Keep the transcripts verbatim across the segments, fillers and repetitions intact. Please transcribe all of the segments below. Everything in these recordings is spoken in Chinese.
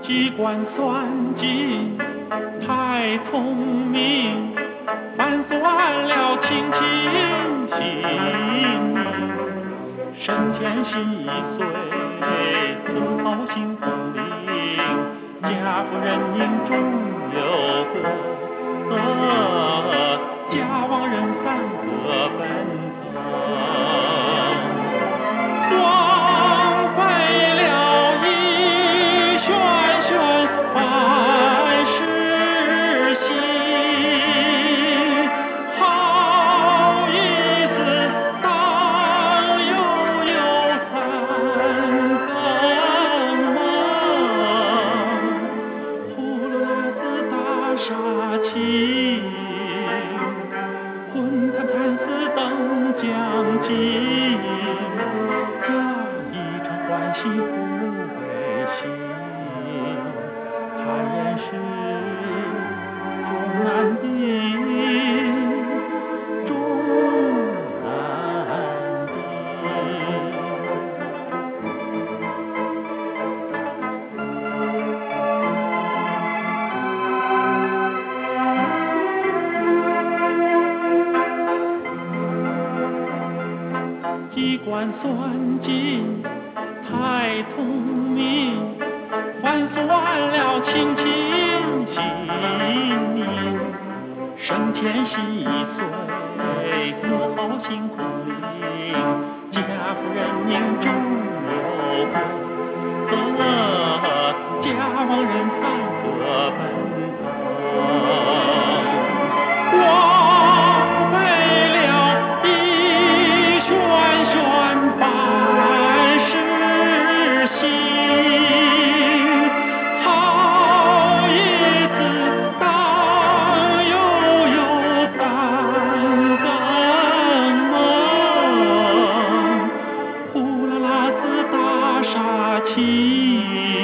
机关算尽太聪明，反算了卿卿性命。身前细碎，丝毫心空灵。家父人应中有过，家亡人散各奔腾。荒废了一轩轩万世兴，好一次当悠悠三更梦。呼噜啦子大杀青，昏惨惨死等将尽。呀，一场欢喜不悲喜，他言是终难定，终难定。机关算尽太聪明，反算了卿卿性命。身前细碎，丝毫心空灵。家父人应中有过，家亡人散各奔腾。荒废了一轩轩万世兴，好一次当悠悠三更梦。呼啦啦子大杀青，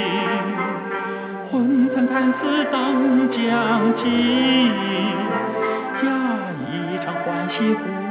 昏惨惨死等将尽。呀，一场欢喜不